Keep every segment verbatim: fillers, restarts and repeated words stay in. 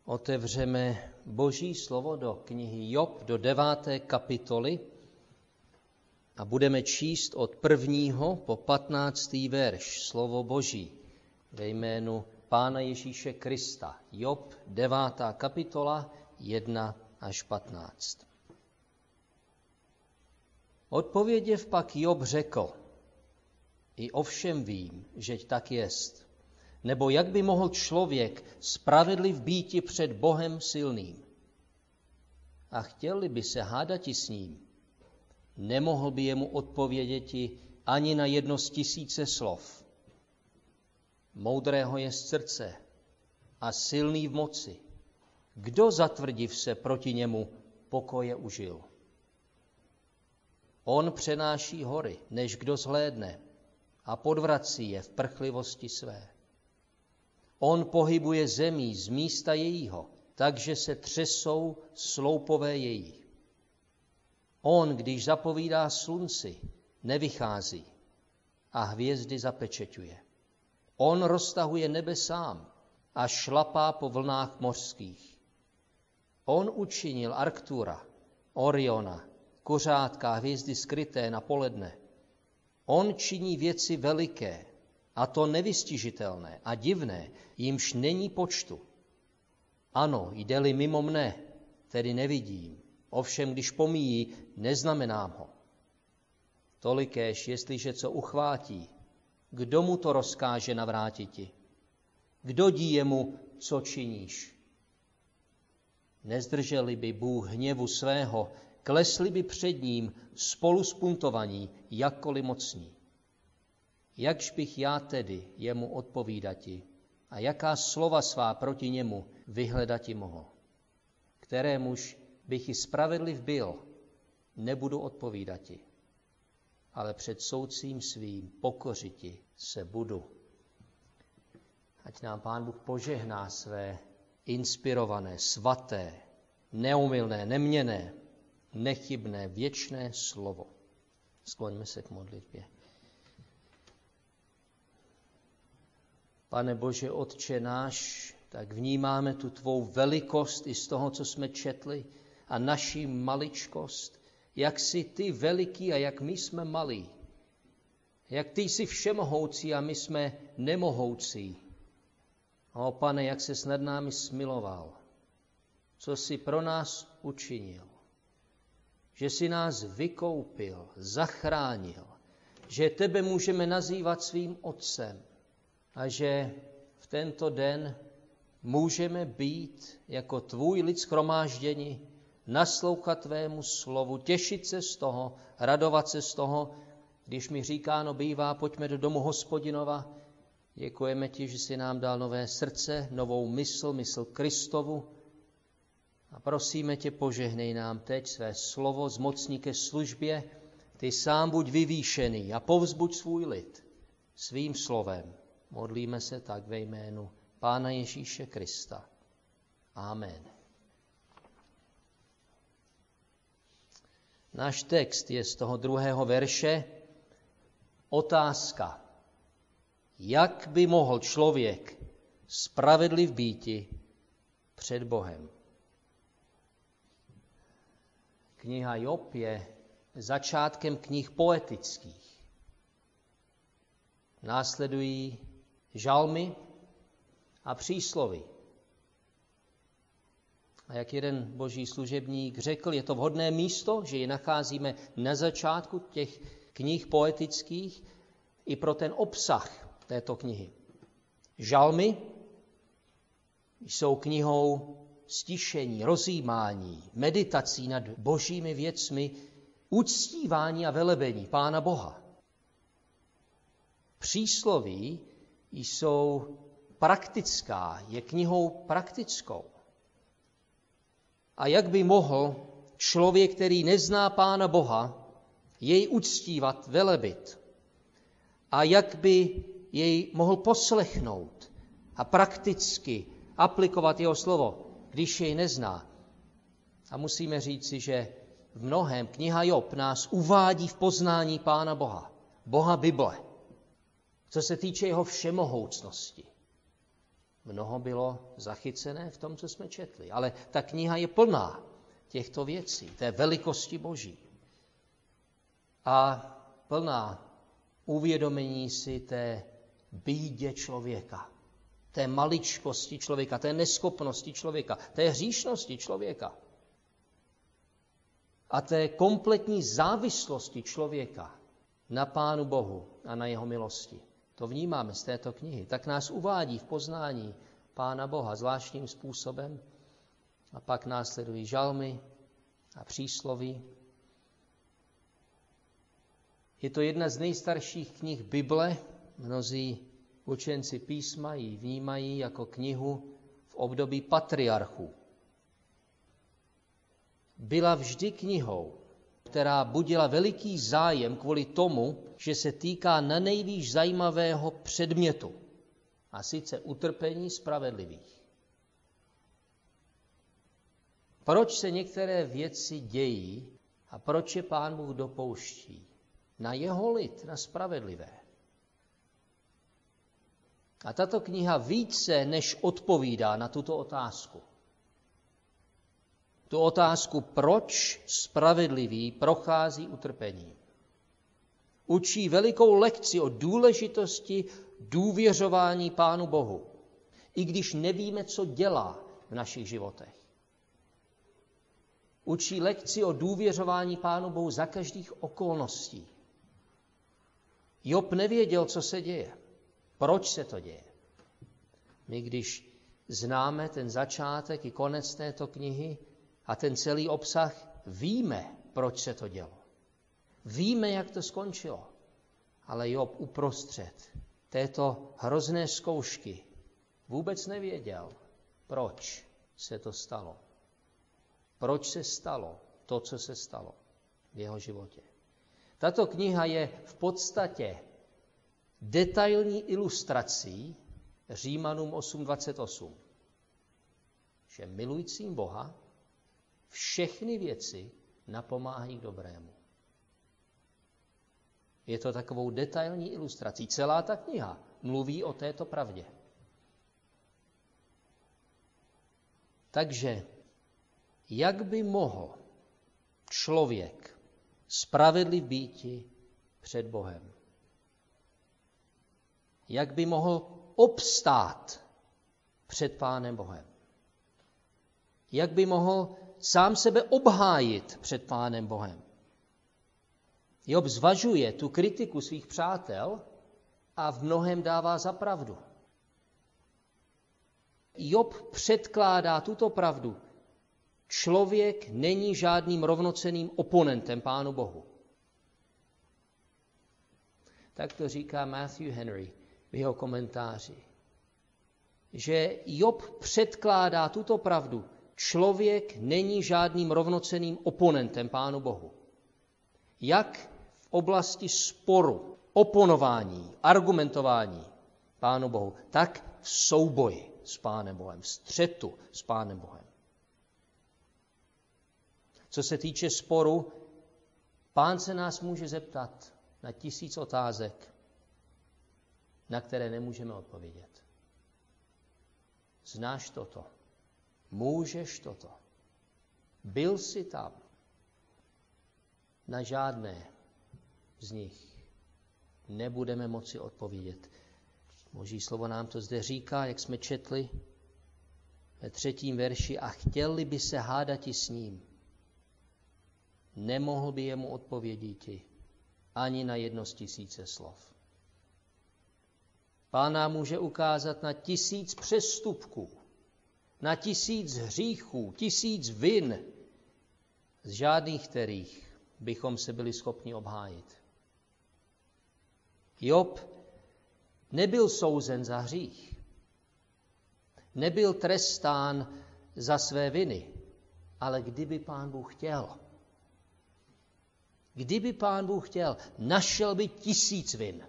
Otevřeme Boží slovo do knihy Job, do deváté kapitoly a budeme číst od prvního po patnáctý verš slovo Boží ve jménu Pána Ježíše Krista. Job, devátá kapitola, jedna až patnáct. Odpověděv pak Job řekl: I ovšem vím, že tak jest. Nebo jak by mohl člověk spravedliv býti před Bohem silným? A chtěl by se hádati s ním, nemohl by jemu odpověděti ani na jedno z tisíce slov. Moudrého je z srdce a silný v moci. Kdo zatvrdiv se proti němu pokoje užil? On přenáší hory, než kdo zhlédne, a podvrací je v prchlivosti své. On pohybuje zemí z místa jejího, takže se třesou sloupové její. On, když zapovídá slunci, nevychází a hvězdy zapečeťuje. On roztahuje nebe sám a šlapá po vlnách mořských. On učinil Arktura, Oriona, kuřátka a hvězdy skryté na poledne. On činí věci veliké, a to nevystižitelné a divné, jimž není počtu. Ano, jde-li mimo mne, tedy nevidím, ovšem když pomíjí, neznamenám ho. Tolikéž, jestliže co uchvátí, kdo mu to rozkáže navrátiti? Kdo dí jemu, co činíš? Nezdrželi by Bůh hněvu svého, klesli by před ním spolu spuntovaní, jakkoliv mocní. Jakž bych já tedy jemu odpovídati a jaká slova svá proti němu vyhledati mohl? Kterémuž bych i spravedliv byl, nebudu odpovídati, ale před soudcím svým pokořiti se budu. Ať nám Pán Bůh požehná své inspirované, svaté, neomylné, neměnné, nechybné, věčné slovo. Skloňme se k modlitbě. Pane Bože, Otče náš, tak vnímáme tu tvou velikost i z toho, co jsme četli, a naši maličkost, jak jsi ty veliký a jak my jsme malí. Jak ty jsi všemohoucí a my jsme nemohoucí. O Pane, jak ses nad námi smiloval, co jsi pro nás učinil. Že jsi nás vykoupil, zachránil, že tebe můžeme nazývat svým otcem a že v tento den můžeme být jako tvůj lid shromážděni, naslouchat tvému slovu, těšit se z toho, radovat se z toho, když mi říkáno bývá, pojďme do domu Hospodinova. Děkujeme ti, že jsi nám dal nové srdce, novou mysl, mysl Kristovu. A prosíme tě, požehnej nám teď své slovo, zmocní ke službě. Ty sám buď vyvýšený a povzbuď svůj lid svým slovem. Modlíme se tak ve jménu Pána Ježíše Krista. Amen. Náš text je z toho druhého verše. Otázka. Jak by mohl člověk spravedliv býti před Bohem? Kniha Job je začátkem knih poetických. Následují žalmy a přísloví. A jak jeden boží služebník řekl, je to vhodné místo, že je nacházíme na začátku těch knih poetických i pro ten obsah této knihy. Žalmy jsou knihou stišení, rozjímání, meditací nad božími věcmi, uctívání a velebení Pána Boha. Přísloví jsou praktická, je knihou praktickou. A jak by mohl člověk, který nezná Pána Boha, jej uctívat, velebit? A jak by jej mohl poslechnout a prakticky aplikovat jeho slovo, když jej nezná? A musíme říci, že v mnohém kniha Job nás uvádí v poznání Pána Boha, Boha Bible, co se týče jeho všemohoucnosti. Mnoho bylo zachycené v tom, co jsme četli. Ale ta kniha je plná těchto věcí, té velikosti Boží. A plná uvědomění si té bídě člověka, té maličkosti člověka, té neschopnosti člověka, té hříšnosti člověka a té kompletní závislosti člověka na Pánu Bohu a na jeho milosti. To vnímáme z této knihy. Tak nás uvádí v poznání Pána Boha zvláštním způsobem a pak následují žalmy a přísloví. Je to jedna z nejstarších knih Bible. Mnozí učenci písma ji vnímají jako knihu v období patriarchů. Byla vždy knihou, která budila veliký zájem kvůli tomu, že se týká nanejvýš zajímavého předmětu, a sice utrpení spravedlivých. Proč se některé věci dějí a proč je Pán Bůh dopouští? Na jeho lid, na spravedlivé. A tato kniha více než odpovídá na tuto otázku. Tu otázku, proč spravedlivý prochází utrpením. Učí velikou lekci o důležitosti důvěřování Pánu Bohu, i když nevíme, co dělá v našich životech. Učí lekci o důvěřování Pánu Bohu za každých okolností. Job nevěděl, co se děje. Proč se to děje? My, když známe ten začátek i konec této knihy a ten celý obsah, víme, proč se to dělo. Víme, jak to skončilo. Ale Job uprostřed této hrozné zkoušky vůbec nevěděl, proč se to stalo. Proč se stalo to, co se stalo v jeho životě. Tato kniha je v podstatě detailní ilustrací Římanům osm dvacet osm. Že milujícím Boha všechny věci napomáhají k dobrému. Je to takovou detailní ilustrací. Celá ta kniha mluví o této pravdě. Takže, jak by mohl člověk spravedliv býti před Bohem? Jak by mohl obstát před Pánem Bohem? Jak by mohl sám sebe obhájit před Pánem Bohem? Job zvažuje tu kritiku svých přátel a v mnohém dává za pravdu. Job předkládá tuto pravdu. Člověk není žádným rovnocenným oponentem Pánu Bohu. Tak to říká Matthew Henry v jeho komentáři. Že Job předkládá tuto pravdu. Člověk není žádným rovnocenným oponentem Pánu Bohu. Jak v oblasti sporu, oponování, argumentování Pánu Bohu, tak v souboji s Pánem Bohem, v střetu s Pánem Bohem. Co se týče sporu, Pán se nás může zeptat na tisíc otázek, na které nemůžeme odpovědět. Znáš toto? Můžeš toto? Byl jsi tam? Na žádné z nich nebudeme moci odpovědět. Boží slovo nám to zde říká, jak jsme četli ve třetím verši, a chtěli by se hádati s ním. Nemohl by jemu odpovědíti ani na jedno z tisíce slov. Pán nám může ukázat na tisíc přestupků, na tisíc hříchů, tisíc vin, z žádných kterých bychom se byli schopni obhájit. Job nebyl souzen za hřích, nebyl trestán za své viny, ale kdyby Pán Bůh chtěl, kdyby Pán Bůh chtěl, našel by tisíc vin.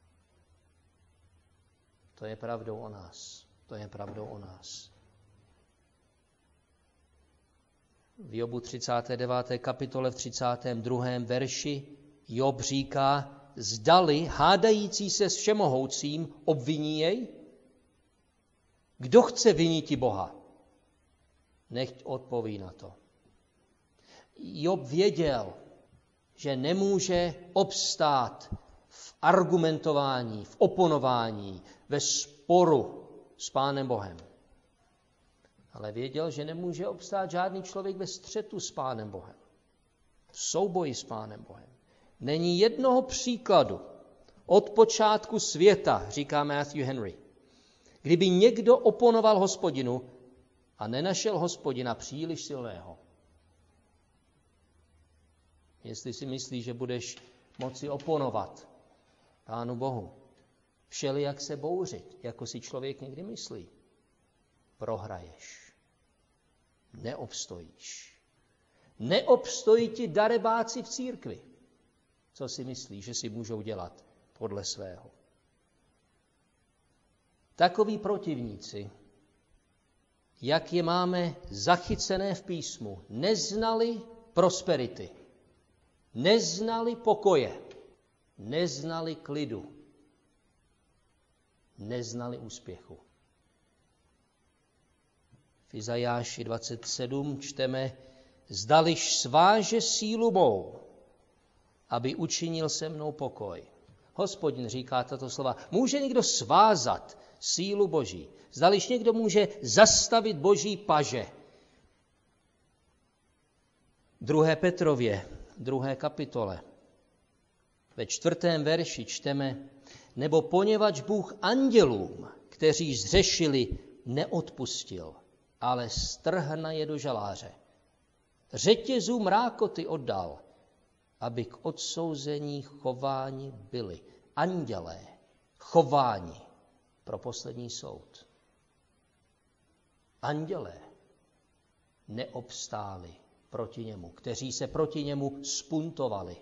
To je pravdou o nás. To je pravdou o nás. V Jobu třicáté deváté kapitole v třicátém druhém verši Job říká, zdali hádající se s všemohoucím obviní jej? Kdo chce viniti Boha? Nechť odpoví na to. Job věděl, že nemůže obstát v argumentování, v oponování, ve sporu s Pánem Bohem. Ale věděl, že nemůže obstát žádný člověk ve střetu s Pánem Bohem. V souboji s Pánem Bohem. Není jednoho příkladu od počátku světa, říká Matthew Henry, kdyby někdo oponoval Hospodinu a nenašel Hospodina příliš silného. Jestli si myslíš, že budeš moci oponovat Pánu Bohu, všelijak se bouřit, jako si člověk někdy myslí, prohraješ. Neobstojíš. Neobstojí ti darebáci v církvi. Co si myslíš, že si můžou dělat podle svého? Takoví protivníci, jak je máme zachycené v písmu, neznali prosperity, neznali pokoje, neznali klidu, neznali úspěchu. V Izajáši dvacet sedm čteme: zdališ sváže sílu mou, aby učinil se mnou pokoj. Hospodin říká tato slova. Může někdo svázat sílu Boží? Zdališ někdo může zastavit Boží paže? druhé Petrově, druhé kapitole, ve čtvrtém verši čteme: nebo poněvadž Bůh andělům, kteří zřešili, neodpustil, ale strhna je do žaláře. Řetězů mrákoty oddal, aby k odsouzení chování byli. Andělé, chování pro poslední soud. Andělé neobstáli proti němu, kteří se proti němu spuntovali.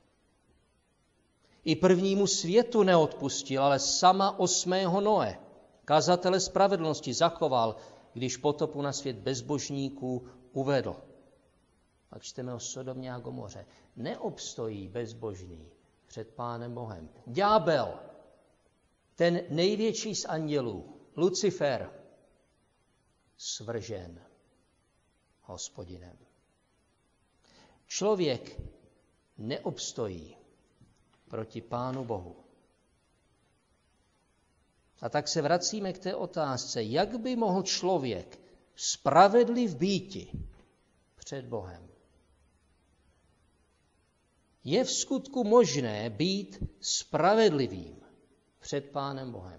I prvnímu světu neodpustil, ale sama osmého Noe, kazatele spravedlnosti, zachoval, když potopu na svět bezbožníků uvedl. Pak čteme o Sodomě a Gomoře. Neobstojí bezbožný před Pánem Bohem. Ďábel, ten největší z andělů, Lucifer, svržen Hospodinem. Člověk neobstojí proti Pánu Bohu. A tak se vracíme k té otázce, jak by mohl člověk spravedliv býti před Bohem. Je v skutku možné být spravedlivým před Pánem Bohem?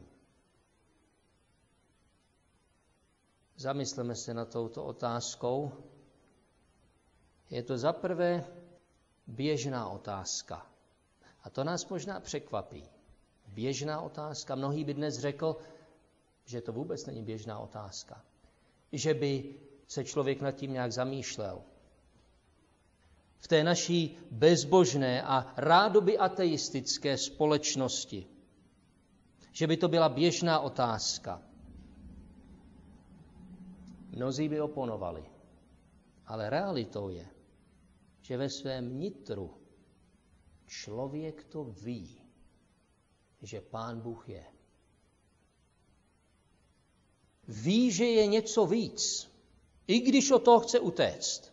Zamysleme se nad touto otázkou. Je to zaprvé běžná otázka. A to nás možná překvapí. Běžná otázka. Mnohý by dnes řekl, že to vůbec není běžná otázka. Že by se člověk nad tím nějak zamýšlel. V té naší bezbožné a rádoby ateistické společnosti. Že by to byla běžná otázka. Mnozí by oponovali. Ale realitou je, že ve svém nitru člověk to ví, že Pán Bůh je. Ví, že je něco víc, i když od toho chce utéct.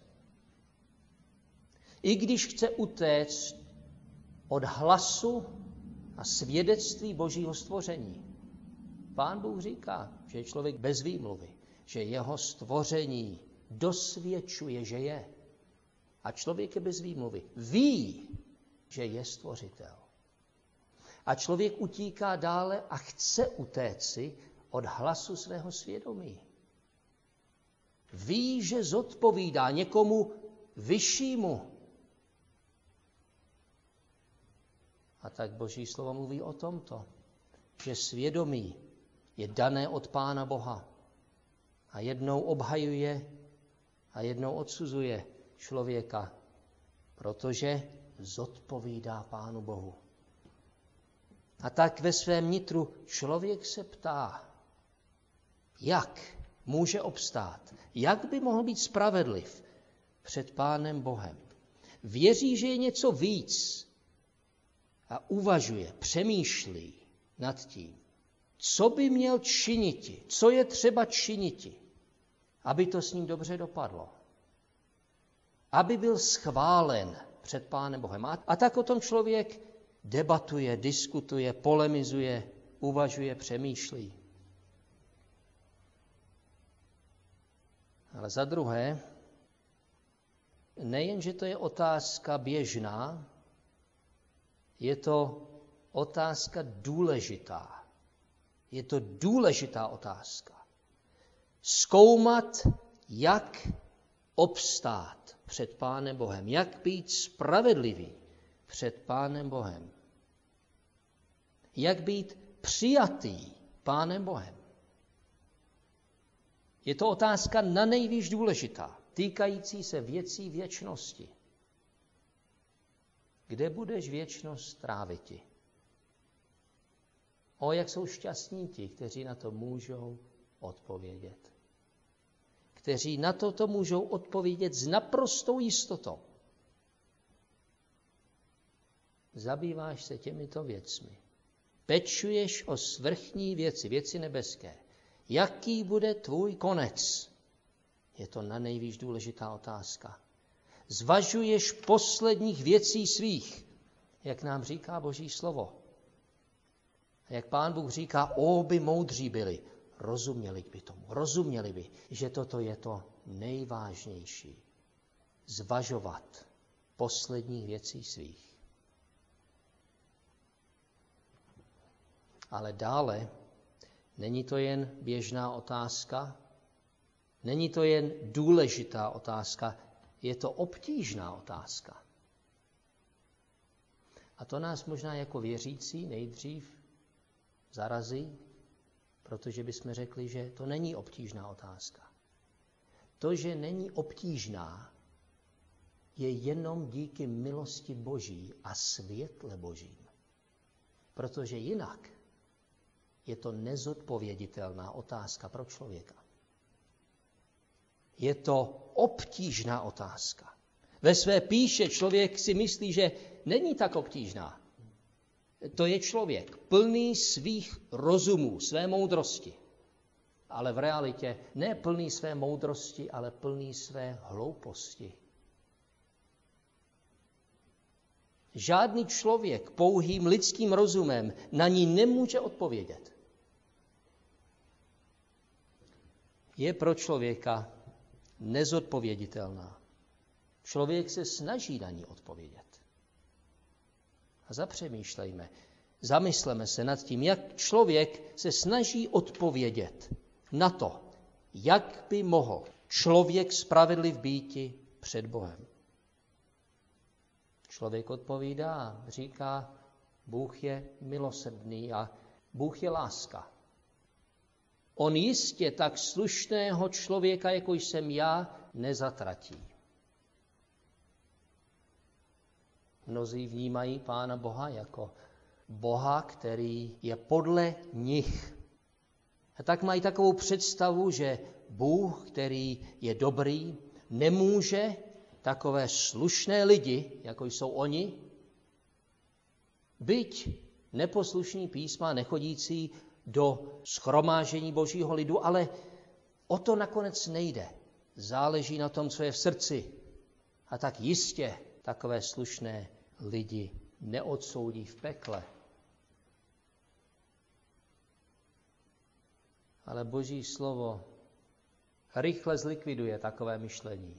I když chce utéct od hlasu a svědectví Božího stvoření. Pán Bůh říká, že je člověk bez výmluvy, že jeho stvoření dosvědčuje, že je. A člověk je bez výmluvy. Ví, že je stvořitel. A člověk utíká dále a chce utéci od hlasu svého svědomí. Ví, že zodpovídá někomu vyššímu. A tak Boží slovo mluví o tomto, že svědomí je dané od Pána Boha a jednou obhajuje a jednou odsuzuje člověka, protože zodpovídá Pánu Bohu. A tak ve svém nitru člověk se ptá, jak může obstát, jak by mohl být spravedliv před Pánem Bohem. Věří, že je něco víc a uvažuje, přemýšlí nad tím, co by měl činiti, co je třeba činiti, aby to s ním dobře dopadlo. Aby byl schválen před Pánem Bohem. A tak o tom člověk debatuje, diskutuje, polemizuje, uvažuje, přemýšlí. Ale za druhé, nejen, že to je otázka běžná, je to otázka důležitá. Je to důležitá otázka. Zkoumat, jak obstát před Pánem Bohem, jak být spravedlivý před Pánem Bohem, jak být přijatý Pánem Bohem. Je to otázka nanejvýš důležitá, týkající se věcí věčnosti. Kde budeš věčnost tráviti? O, jak jsou šťastní ti, kteří na to můžou odpovědět. Kteří na toto můžou odpovědět s naprostou jistotou. Zabýváš se těmito věcmi. Pečuješ o svrchní věci, věci nebeské. Jaký bude tvůj konec? Je to nanejvýš důležitá otázka. Zvažuješ posledních věcí svých, jak nám říká Boží slovo. A jak Pán Bůh říká, ó, by moudří byli, rozuměli by tomu, rozuměli by, že toto je to nejvážnější. Zvažovat posledních věcí svých. Ale dále není to jen běžná otázka, není to jen důležitá otázka, je to obtížná otázka. A to nás možná jako věřící nejdřív zarazí, protože bychom řekli, že to není obtížná otázka. To, že není obtížná, je jenom díky milosti Boží a světle Božím. Protože jinak je to nezodpověditelná otázka pro člověka. Je to obtížná otázka. Ve své píše člověk si myslí, že není tak obtížná. To je člověk plný svých rozumů, své moudrosti. Ale v realitě ne plný své moudrosti, ale plný své hlouposti. Žádný člověk pouhým lidským rozumem na ní nemůže odpovědět. Je pro člověka nezodpověditelná. Člověk se snaží na ní odpovědět. A zapřemýšlejme, zamysleme se nad tím, jak člověk se snaží odpovědět na to, jak by mohl člověk spravedliv býti před Bohem. Člověk odpovídá, říká, Bůh je milosrdný a Bůh je láska. On jistě tak slušného člověka, jako jsem já, nezatratí. Mnozí vnímají Pána Boha jako Boha, který je podle nich. A tak mají takovou představu, že Bůh, který je dobrý, nemůže takové slušné lidi, jako jsou oni, byť neposlušní písma, nechodící do shromáždění Božího lidu, ale o to nakonec nejde. Záleží na tom, co je v srdci. A tak jistě takové slušné lidi neodsoudí v pekle. Ale Boží slovo rychle zlikviduje takové myšlení.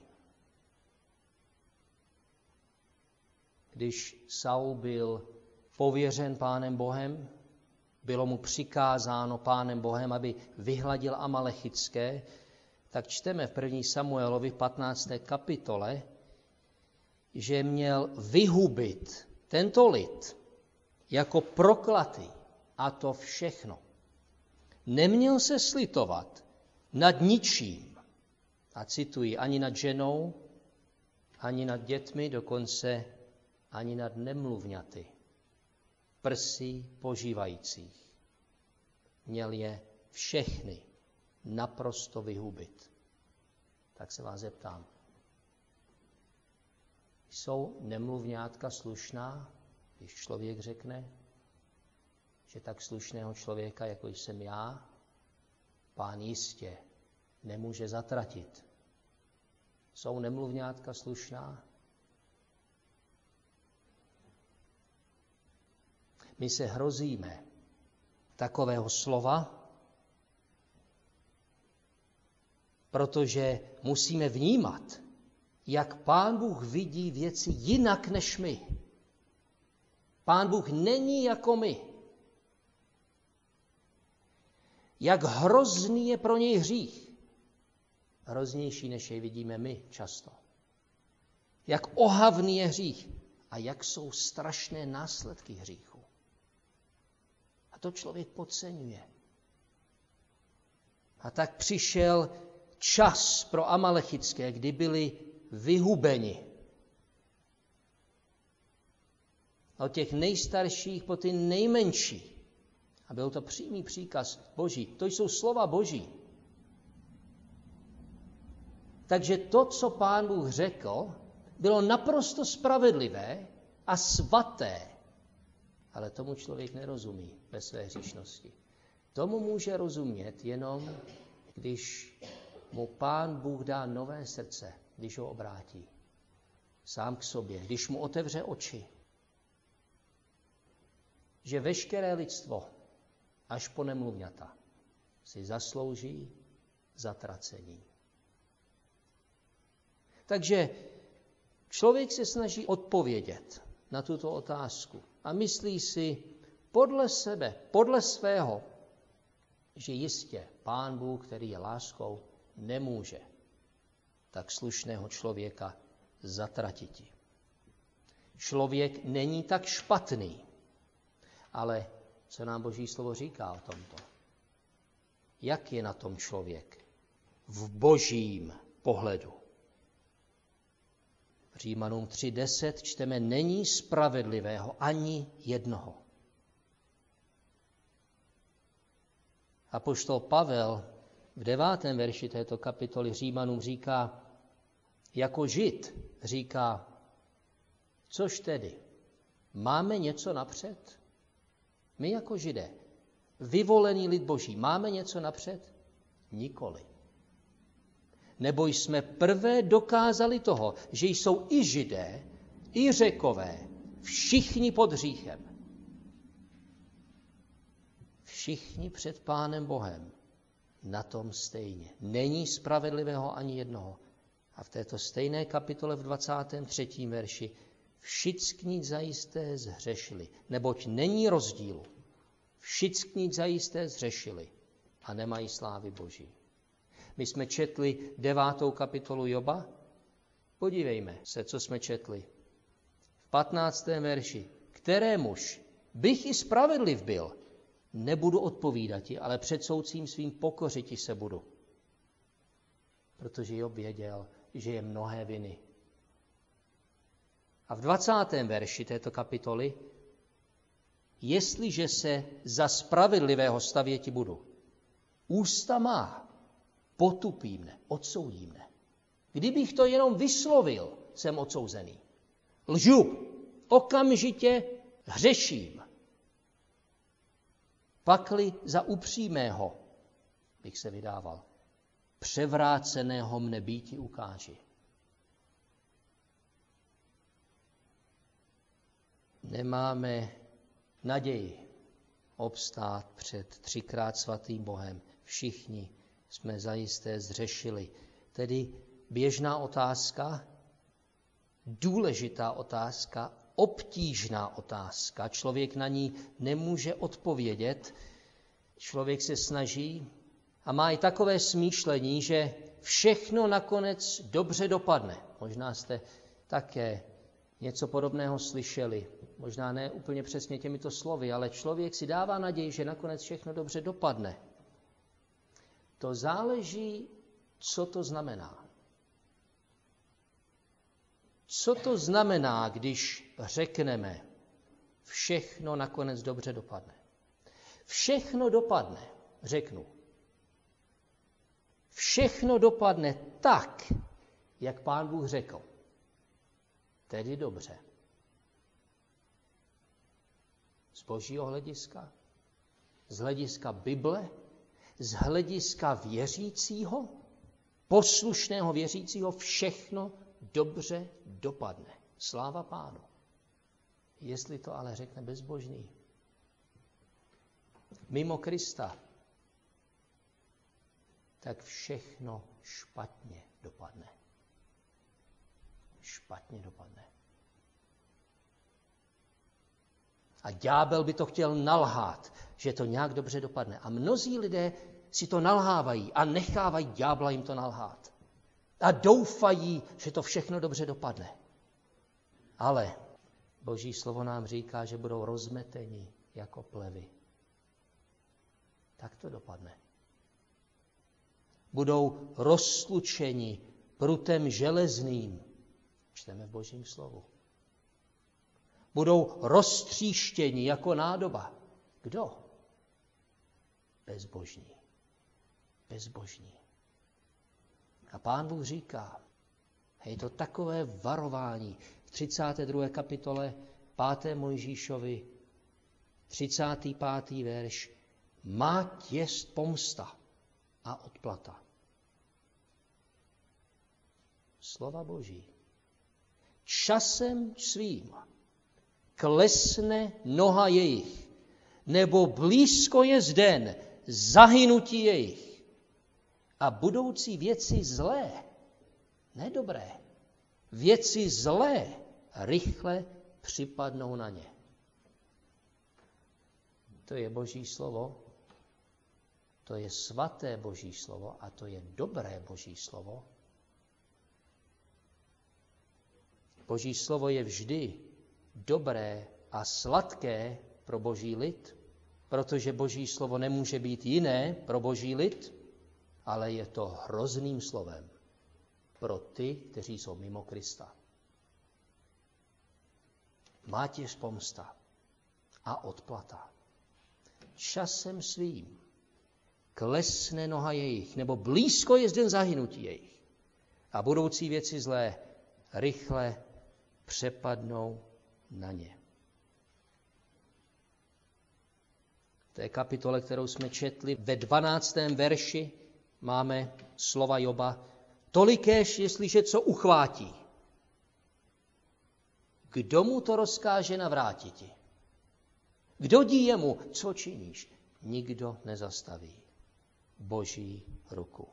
Když Saul byl pověřen Pánem Bohem, bylo mu přikázáno Pánem Bohem, aby vyhladil Amalechické, tak čteme v první Samuelovi v patnácté kapitole, že měl vyhubit tento lid jako proklatý, a to všechno. Neměl se slitovat nad ničím, a cituji, ani nad ženou, ani nad dětmi, dokonce ani nad nemluvňaty, prsí požívajících. Měl je všechny naprosto vyhubit. Tak se vás zeptám. Jsou nemluvňátka slušná, když člověk řekne? že tak slušného člověka, jako jsem já, Pán jistě nemůže zatratit. Jsou nemluvňátka slušná? My se hrozíme takového slova, protože musíme vnímat, jak Pán Bůh vidí věci jinak než my. Pán Bůh není jako my. Jak hrozný je pro něj hřích. Hroznější, než jej vidíme my často. Jak ohavný je hřích a jak jsou strašné následky hříchu. A to člověk podceňuje. A tak přišel čas pro Amalechické, kdy byli vyhubeni. Od těch nejstarších po ty nejmenší. A byl to přímý příkaz Boží. To jsou slova Boží. Takže to, co Pán Bůh řekl, bylo naprosto spravedlivé a svaté. Ale tomu člověk nerozumí ve své hříšnosti. Tomu může rozumět jenom, když mu Pán Bůh dá nové srdce, když ho obrátí sám k sobě, když mu otevře oči. Že veškeré lidstvo, až po nemluvňata, si zaslouží zatracení. Takže člověk se snaží odpovědět na tuto otázku a myslí si podle sebe, podle svého, že jistě Pán Bůh, který je láskou, nemůže tak slušného člověka zatratiti. Člověk není tak špatný, ale co nám Boží slovo říká o tomto? Jak je na tom člověk v Božím pohledu? V Římanům tři deset čteme, není spravedlivého ani jednoho. Apoštol Pavel v devátém verši této kapitoly Římanům říká, jako Žid říká, což tedy, máme něco napřed? My jako Židé, vyvolený lid Boží, máme něco napřed? Nikoli. Nebo jsme prvé dokázali toho, že jsou i Židé, i Řekové, všichni pod hříchem. Všichni před Pánem Bohem na tom stejně. Není spravedlivého ani jednoho. A v této stejné kapitole v dvacátém třetím verši všichni zajisté zhřešili, neboť není rozdílu. Všichni zajisté zhřešili a nemají slávy Boží. My jsme četli devátou kapitolu Joba. Podívejme se, co jsme četli. V patnáctém verši. Kterémuž bych i spravedliv byl, nebudu odpovídati, ale před soudcím svým pokořiti se budu. Protože Job věděl, že je mnohé viny. A v dvacátém verši této kapitoly, jestliže se za spravedlivého stavěti budu, ústa má, potupím mne, odsoudím mne. Kdybych to jenom vyslovil, jsem odsouzený. Lžu, okamžitě hřeším. Pakli za upřímého bych se vydával, převráceného mne býti ukáži. Nemáme naději obstát před třikrát svatým Bohem. Všichni jsme zajisté zřešili. Tedy běžná otázka, důležitá otázka, obtížná otázka. Člověk na ní nemůže odpovědět. Člověk se snaží a má i takové smýšlení, že všechno nakonec dobře dopadne. Možná jste také něco podobného slyšeli. Možná ne úplně přesně těmito slovy, ale člověk si dává naději, že nakonec všechno dobře dopadne. To záleží, co to znamená. Co to znamená, když řekneme, všechno nakonec dobře dopadne? Všechno dopadne, řeknu. Všechno dopadne tak, jak Pán Bůh řekl. Tedy dobře. Z Božího hlediska z hlediska Bible, z hlediska věřícího, poslušného věřícího, všechno dobře dopadne. Sláva Pánu. Jestli to ale řekne bezbožný, mimo Krista, tak všechno špatně dopadne. Špatně dopadne. A ďábel by to chtěl nalhát, že to nějak dobře dopadne. A mnozí lidé si to nalhávají a nechávají ďábla jim to nalhát. A doufají, že to všechno dobře dopadne. Ale Boží slovo nám říká, že budou rozmeteni jako plevy. Tak to dopadne. Budou roztlučeni prutem železným. Čteme v Božím slovu. Budou roztříštěni jako nádoba. Kdo? Bezbožní. Bezbožní. A Pán Bůh říká, je to takové varování v třicáté druhé kapitole páté Mojžíšovi, třicátý pátý verš, má jest pomsta a odplata. Slova Boží. Časem svým klesne noha jejich, nebo blízko je den zahynutí jejich a budoucí věci zlé, nedobré, věci zlé rychle připadnou na ně. To je Boží slovo, to je svaté Boží slovo a to je dobré Boží slovo. Boží slovo je vždy dobré a sladké pro Boží lid, protože Boží slovo nemůže být jiné pro Boží lid, ale je to hrozným slovem pro ty, kteří jsou mimo Krista. Mátěž pomsta a odplata. Časem svým klesne noha jejich, nebo blízko je den zahynutí jejich a budoucí věci zlé rychle přepadnou na ně. V té kapitole, kterou jsme četli, ve dvanáctém verši máme slova Joba. Tolikéž, jestliže co uchvátí. Kdo mu to rozkáže navrátiti? Kdo dí jemu, co činíš? Nikdo nezastaví Boží ruku.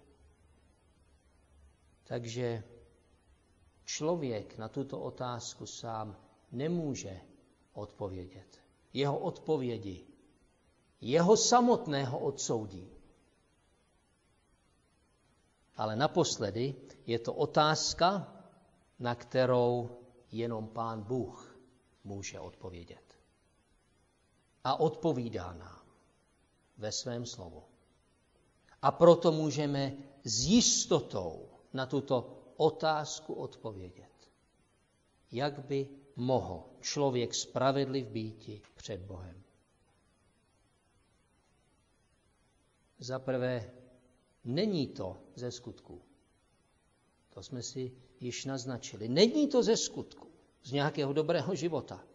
Takže člověk na tuto otázku sám nemůže odpovědět. Jeho odpovědi, jeho samotného odsoudí. Ale naposledy je to otázka, na kterou jenom Pán Bůh může odpovědět. A odpovídá nám ve svém slovu. A proto můžeme s jistotou na tuto otázku odpovědět. Jak by mohl člověk spravedliv býti před Bohem? Za prvé, není to ze skutků. To jsme si již naznačili. Není to ze skutků, z nějakého dobrého života.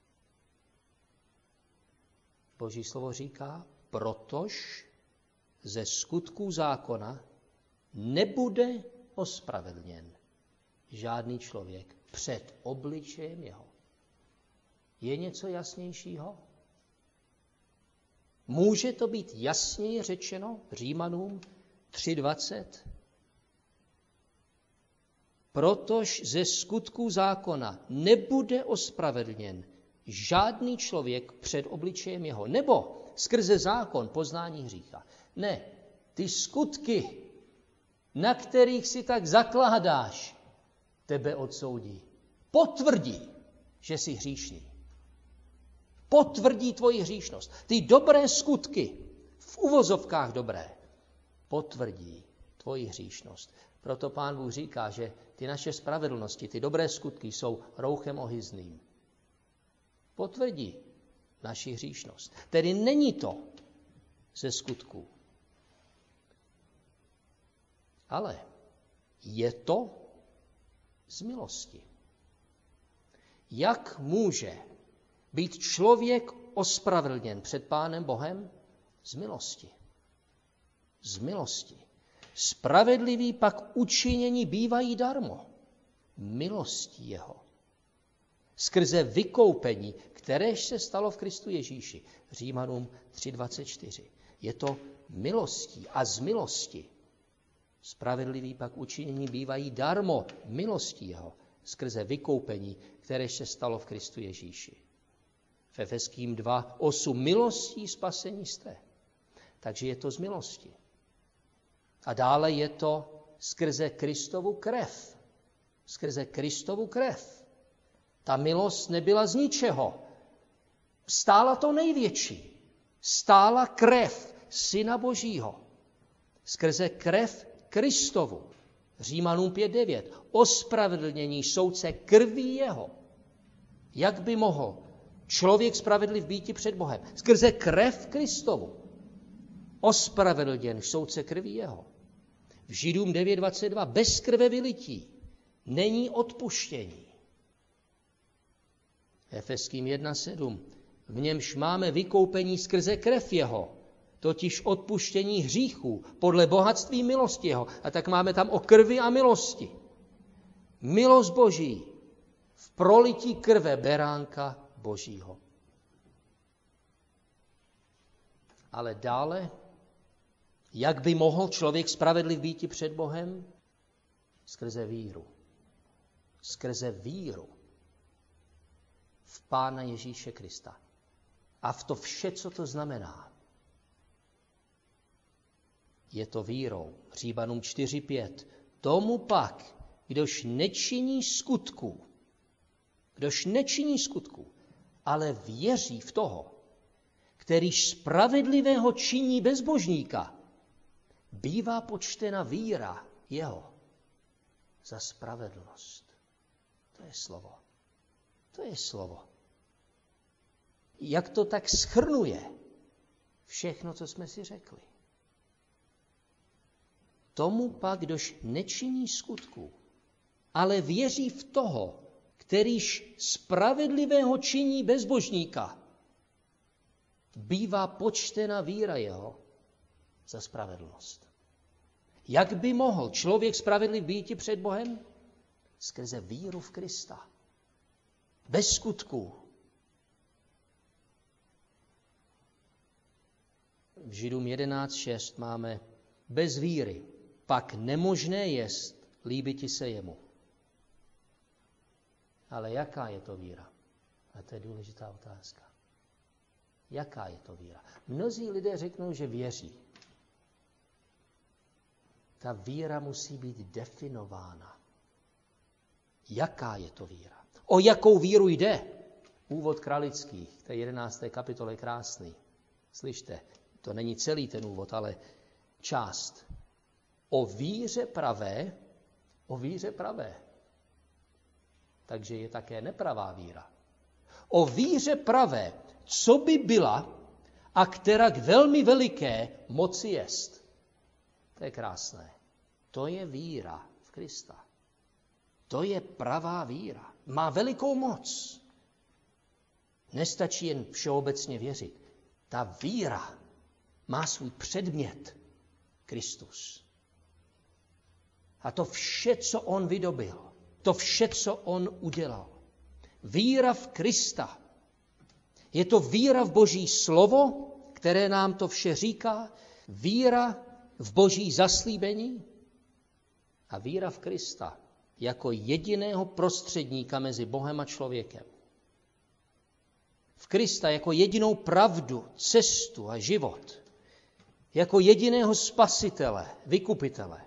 Boží slovo říká, protož ze skutků zákona nebude ospravedlněn žádný člověk před obličejem jeho. Je něco jasnějšího? Může to být jasněji řečeno Římanům tři dvacet? Protož ze skutků zákona nebude ospravedlněn žádný člověk před obličejem jeho. Nebo skrze zákon poznání hřícha. Ne, ty skutky, na kterých si tak zakládáš, tebe odsoudí. Potvrdí, že jsi hříšný. Potvrdí tvoji hříšnost. Ty dobré skutky, v uvozovkách dobré, potvrdí tvoji hříšnost. Proto Pán Bůh říká, že ty naše spravedlnosti, ty dobré skutky jsou rouchem ohyzným. Potvrdí naši hříšnost. Tedy není to ze skutků. Ale je to z milosti. Jak může být člověk ospravedlněn před Pánem Bohem? Z milosti. Z milosti. Spravedliví pak učinění bývají darmo. Milostí jeho. Skrze vykoupení, kteréž se stalo v Kristu Ježíši. Římanům tři dvacet čtyři. Je to milostí a z milosti. Spravedliví pak učinění bývají darmo. Milostí jeho. Skrze vykoupení, kteréž se stalo v Kristu Ježíši. V Efeským dva osm. Milostí spasení jste. Takže je to z milosti. A dále je to skrze Kristovu krev. Skrze Kristovu krev. Ta milost nebyla z ničeho. Stála to největší. Stála krev Syna Božího. Skrze krev Kristovu. Římanům pět devět. Ospravedlnění soudce krví jeho. Jak by mohl člověk spravedliv býti před Bohem? Skrze krev Kristovu. Ospravedlněn soudce krví jeho. V Židům devět dvacet dva. Bez krve vylití není odpuštění. Efeským jedna sedm. V němž máme vykoupení skrze krev jeho, totiž odpuštění hříchů podle bohatství milosti jeho. A tak máme tam o krvi a milosti. Milost Boží v prolití krve beránka Božího. Ale dále, jak by mohl člověk spravedliv býti před Bohem? Skrze víru. Skrze víru v Pána Ježíše Krista. A v to vše, co to znamená. Je to vírou. Římanům čtyři pět. Tomu pak, kdož nečiní skutků, kdož nečiní skutků, ale věří v toho, kterýž spravedlivého činí bezbožníka, bývá počtena víra jeho za spravedlnost. To je slovo. To je slovo. Jak to tak shrnuje všechno, co jsme si řekli. Tomu pak, kdož nečiní skutků, ale věří v toho, kterýž spravedlivého činí bezbožníka, bývá počtena víra jeho za spravedlnost. Jak by mohl člověk spravedliv býti před Bohem? Skrze víru v Krista. Bez skutků. V Židům jedenáct šest máme bez víry pak nemožné jest líbiti se jemu. Ale jaká je to víra? A to je důležitá otázka. Jaká je to víra? Mnozí lidé řeknou, že věří. Ta víra musí být definována. Jaká je to víra? O jakou víru jde? Úvod Kralických, té jedenácté kapitole krásný. Slyšte, to není celý ten úvod, ale část. O víře pravé, o víře pravé. Takže je také nepravá víra. O víře pravé, co by byla a která k velmi veliké moci jest. To je krásné. To je víra v Krista. To je pravá víra. Má velikou moc. Nestačí jen všeobecně věřit. Ta víra má svůj předmět Kristus. A to vše, co on vydobil, to vše, co on udělal. Víra v Krista. Je to víra v Boží slovo, které nám to vše říká, víra v Boží zaslíbení a víra v Krista jako jediného prostředníka mezi Bohem a člověkem. V Krista jako jedinou pravdu, cestu a život. Jako jediného spasitele, vykupitele.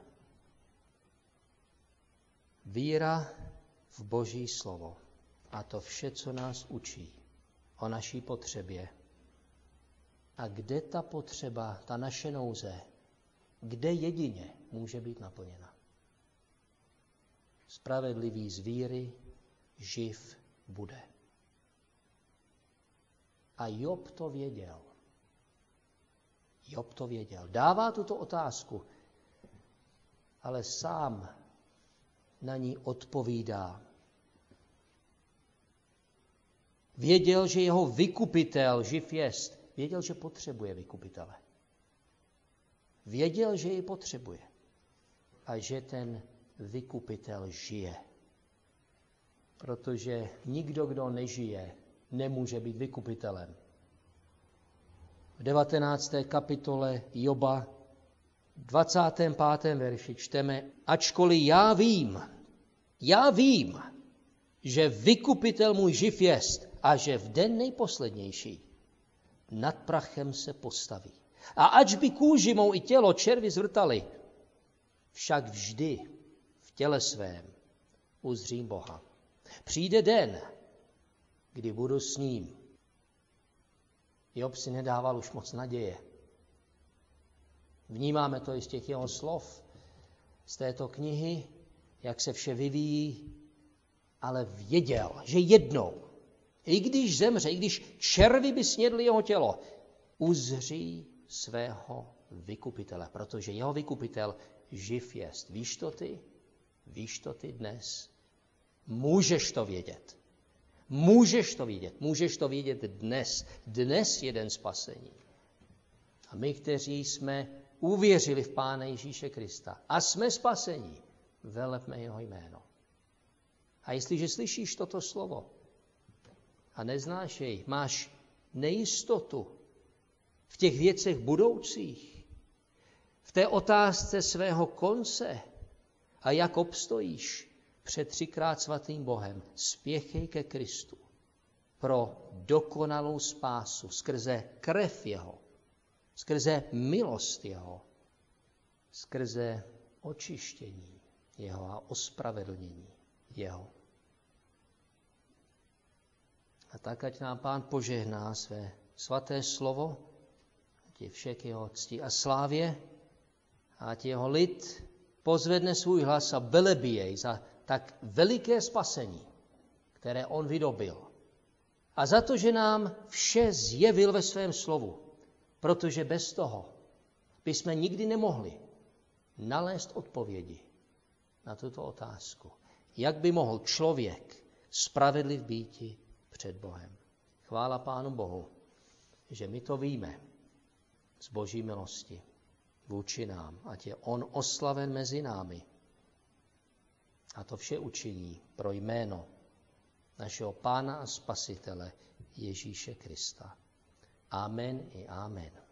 Víra v Boží slovo. A to vše, co nás učí o naší potřebě. A kde ta potřeba, ta naše nouze, kde jedině může být naplněna? Spravedlivý z víry živ bude. A Job to věděl. Job to věděl. Dává tuto otázku, ale sám na ní odpovídá. Věděl, že jeho vykupitel živ jest. věděl, že potřebuje vykupitele. Věděl, že ji potřebuje a že ten vykupitel žije. Protože nikdo, kdo nežije, nemůže být vykupitelem. V devatenácté kapitole Joba, dvacátém pátém verši čteme, ačkoliv já vím, já vím, že vykupitel můj živ jest a že v den nejposlednější nad prachem se postaví. A ač by kůži mou i tělo červy zvrtali, však vždy v těle svém uzřím Boha. Přijde den, kdy budu s ním. Job si nedával už moc naděje. Vnímáme to i z těch jeho slov, z této knihy, jak se vše vyvíjí, ale věděl, že jednou, i když zemře, i když červy by snědly jeho tělo, uzří svého vykupitele, protože jeho vykupitel živ jest. Víš to ty? Víš to ty dnes? Můžeš to vědět. Můžeš to vědět. Můžeš to vědět dnes. Dnes je den spasení. A my, kteří jsme uvěřili v Pána Ježíše Krista a jsme spasení, velebme jeho jméno. A jestliže slyšíš toto slovo a neznáš jej, máš nejistotu v těch věcech budoucích, v té otázce svého konce a jak obstojíš před třikrát svatým Bohem, spěchej ke Kristu pro dokonalou spásu skrze krev jeho, skrze milost jeho, skrze očištění jeho a ospravedlnění jeho. A tak, ať nám Pán požehná své svaté slovo, ať je všech jeho cti a slávě, a ať jeho lid pozvedne svůj hlas a velebí jej za tak veliké spasení, které on vydobil. A za to, že nám vše zjevil ve svém slovu, protože bez toho bychom nikdy nemohli nalézt odpovědi na tuto otázku. Jak by mohl člověk spravedliv býti před Bohem? Chvála Pánu Bohu, že my to víme z Boží milosti vůči nám, ať je on oslaven mezi námi. A to vše učiní pro jméno našeho Pána a Spasitele Ježíše Krista. Amen i amen.